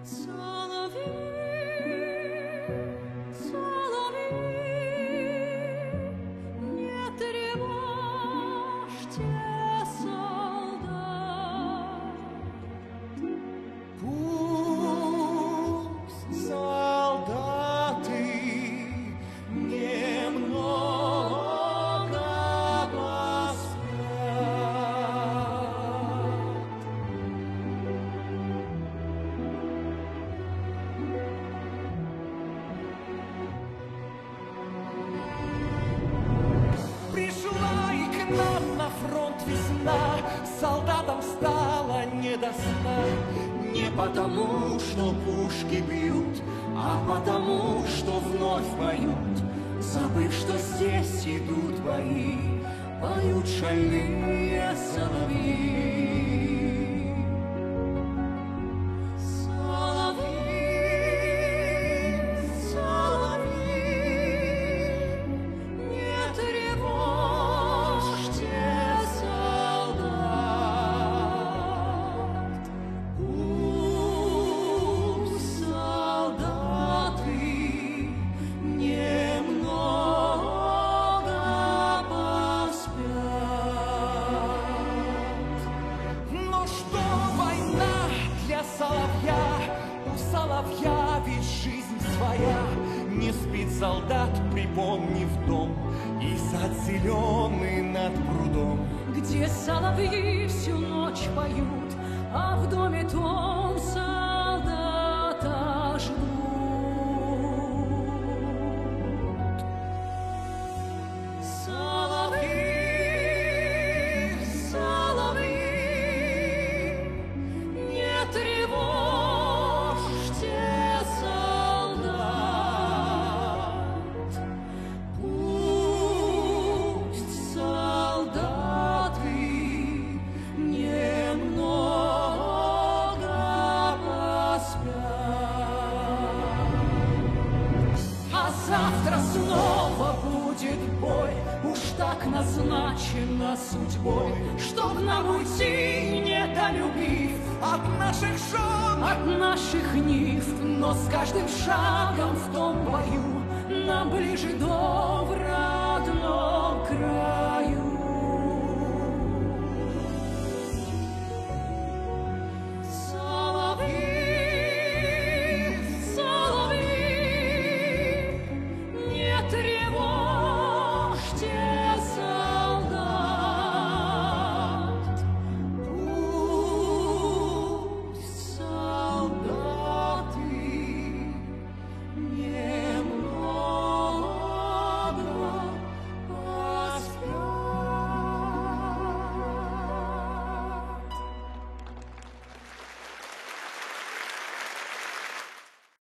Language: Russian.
Солдатам стало не до сна. Не потому, что пушки бьют, а потому, что вновь поют. Забыв, что здесь идут бои, поют шальные соловьи. Соловья ведь жизнь своя, не спит солдат, припомнив дом, и сад зеленый над прудом, где соловьи всю ночь поют, а в доме том солдата ждут. Соловьи, соловьи, не тревожьте солдат, пусть солдаты немного поспят. А завтра снова будет бой, уж так назначено судьбой, чтоб нам уйти, недолюбив от наших жен, от наших нив. Но с каждым шагом в том бою нам ближе дом в родном краю.